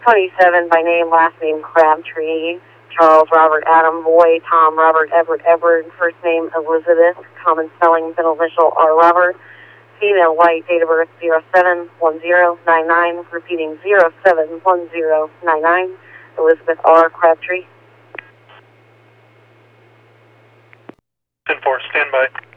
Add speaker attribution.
Speaker 1: 27 by name, last name Crabtree. Charles Robert Adam Boy, Tom Robert Everett Edward, first name Elizabeth, common spelling, middle initial R. Robert. Female, white, date of birth 071099, repeating 071099, Elizabeth R. Crabtree.
Speaker 2: 10-4, stand by.